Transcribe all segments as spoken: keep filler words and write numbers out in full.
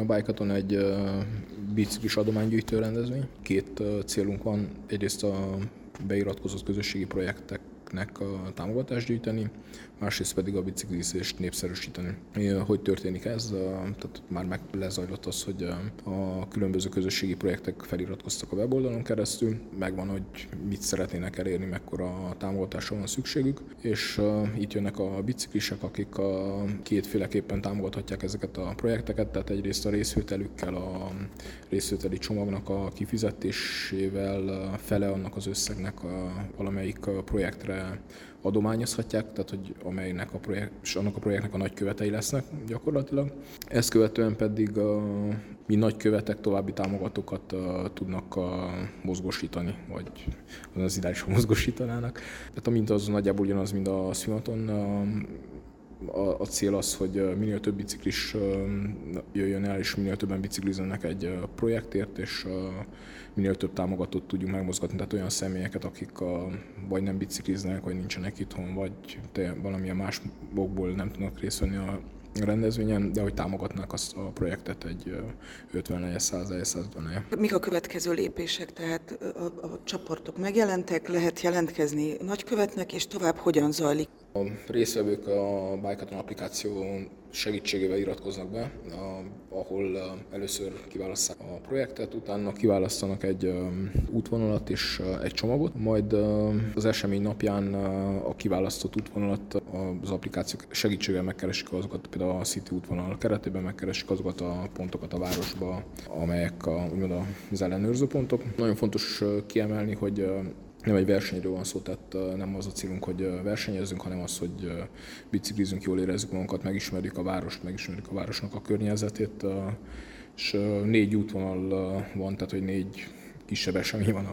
Bikeathon egy biciklis adománygyűjtő rendezvény. Két célunk van, egyrészt a beiratkozott közösségi projekteknek a támogatást gyűjteni, másrészt pedig a biciklizést népszerűsíteni. Hogy történik ez? Tehát már meg lezajlott az, hogy a különböző közösségi projektek feliratkoztak a weboldalon keresztül, megvan, hogy mit szeretnének elérni, mekkora támogatásra van szükségük, és itt jönnek a biciklisek, akik a kétféleképpen támogathatják ezeket a projekteket, tehát egyrészt a részvételükkel, a részvételi csomagnak a kifizetésével fele annak az összegnek a valamelyik projektre adományozhatják, tehát hogy amelynek a projekt, és annak a projektnek a nagykövetei lesznek gyakorlatilag. Ezt követően pedig a, mi nagykövetek további támogatókat a, tudnak a, mozgósítani, vagy az ideálisan mozgósítanának. Tehát a minta az nagyjából ugyanaz, mint a Swimathon. A, a, a cél az, hogy minél több biciklis jöjjön el, és minél többen biciklizzenek egy projektért, és minél több támogatót tudjunk megmozgatni, tehát olyan személyeket, akik a, vagy nem bicikliznek, vagy nincsenek itthon, vagy valamilyen más okból nem tudnak részt venni a rendezvényen, de hogy támogatnák azt a projektet egy ötven, száz, százötven. Mik a következő lépések? Tehát a, a csoportok megjelentek, lehet jelentkezni nagykövetnek, és tovább hogyan zajlik? A résztvevők a Bikeathon applikáció segítségével iratkoznak be, ahol először kiválasztják a projektet, utána kiválasztanak egy útvonalat és egy csomagot, majd az esemény napján a kiválasztott útvonalat az applikáció segítségével megkeresik azokat, például a City útvonal keretében megkeresik azokat a pontokat a városba, amelyek a, úgymond az ellenőrző pontok. Nagyon fontos kiemelni, hogy nem egy versenyről van szó, tehát nem az a célunk, hogy versenyezzünk, hanem az, hogy biciklizünk, jól érezzük magunkat, megismerjük a várost, megismerjük a városnak a környezetét, és négy útvonal van, tehát hogy négy kisebb esemény van a,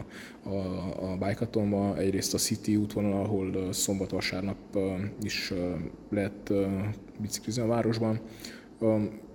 a, a Bikeathonban. Egyrészt a City útvonal, ahol szombat-vasárnap is lehet biciklizni a városban. A,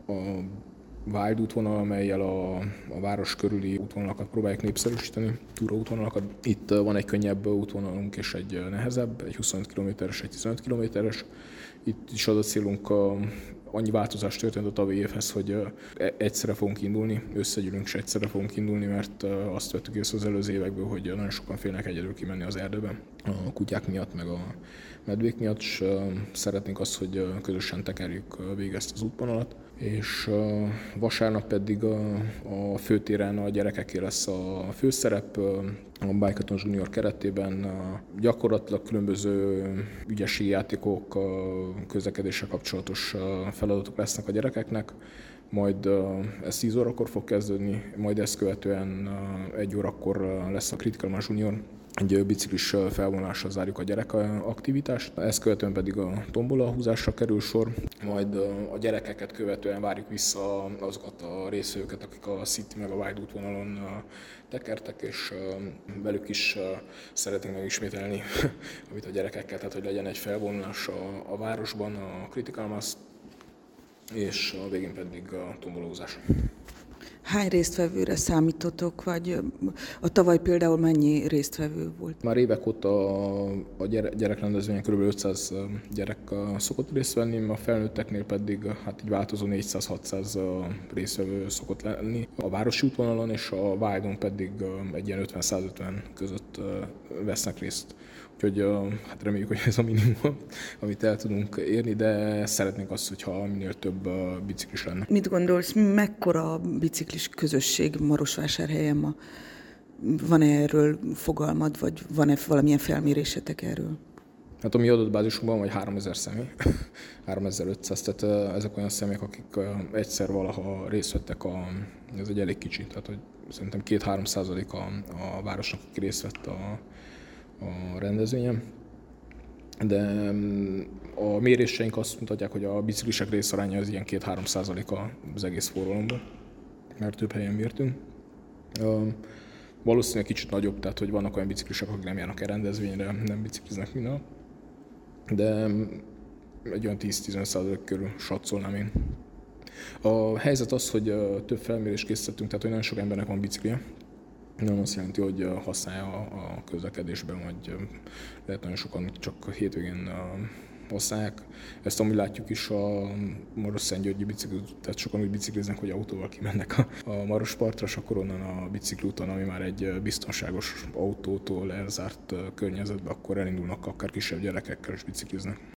a Wild útvonal, amellyel a, a város körüli útvonalakat próbálják népszerűsíteni, túraútvonalakat. Itt van egy könnyebb útvonalunk és egy nehezebb, egy huszonöt kilométeres, egy tizenöt kilométeres. Itt is az a célunk, a, annyi változás történt a tavalyi évhez, hogy egyszerre fogunk indulni, összegyűlünk és egyszerre fogunk indulni, mert azt vettük észre az előző évekből, hogy nagyon sokan félnek egyedül kimenni az erdőbe a kutyák miatt, meg a medvék miatt, és szeretnénk azt, hogy közösen tekerjük végig ezt az útvonalat. És vasárnap pedig a, a főtéren a gyerekeké lesz a főszerep, a Bikeathon Junior keretében gyakorlatilag különböző ügyességi játékok, közlekedéssel kapcsolatos feladatok lesznek a gyerekeknek, majd ez tíz órakor fog kezdődni, majd ezt követően egy órakor lesz a Critical Mass Junior, egy biciklis felvonulásra zárjuk a gyerek aktivitást, ezt követően pedig a tombola húzásra kerül sor, majd a gyerekeket követően várjuk vissza azokat a részvevőket, akik a City meg a Wild útvonalon tekertek, és velük is szeretnénk megismételni, amit a gyerekekkel, tehát hogy legyen egy felvonulás a, a városban, a Critical Mass, és a végén pedig a tombolózás. Hány résztvevőre számítotok, vagy a tavaly például mennyi résztvevő volt? Már évek óta a gyerekrendezvényen kb. ötszáz gyerek szokott részt venni, a felnőtteknél pedig hát így változó négyszáz-hatszáz résztvevő szokott lenni. A városi útvonalon és a Wildon pedig egy ilyen ötven-százötven között vesznek részt. Úgyhogy hát reméljük, hogy ez a minimum, amit el tudunk érni, de szeretnénk azt, hogyha minél több biciklis lenne. Mit gondolsz, mekkora biciklis közösség Marosvásárhelyen ma? Van-e erről fogalmad, vagy van-e valamilyen felmérésetek erről? Hát a mi adatbázisunkban vagy háromezer személy, háromezer-ötszáz, tehát ezek olyan személyek, akik egyszer valaha részt vettek, a, ez egy elég kicsi, tehát hogy szerintem két-három százalék a, a városnak, aki részt vett a a rendezvényen, de a méréseink azt mutatják, hogy a biciklisek részaránya az ilyen két-három százalék az egész forgalomban, mert több helyen mértünk. Valószínűleg kicsit nagyobb, tehát hogy vannak olyan biciklisek, akik nem járnak el rendezvényre, nem bicikliznek minden, de egy olyan tíz-tizenöt százalék körül satszolnám én. A helyzet az, hogy több felmérést készítettünk, tehát hogy nagyon sok embernek van biciklije. Nem azt jelenti, hogy használja a közlekedésben, vagy lehet nagyon sokan csak hétvégén használják. Ezt amúgy látjuk is a Maros-Szentgyörgyi bicikli, tehát sokan úgy bicikliznek, hogy autóval kimennek a, a Marospartra, és akkor onnan a bicikliúton, ami már egy biztonságos autótól elzárt környezetbe, akkor elindulnak akár kisebb gyerekekkel és bicikliznek.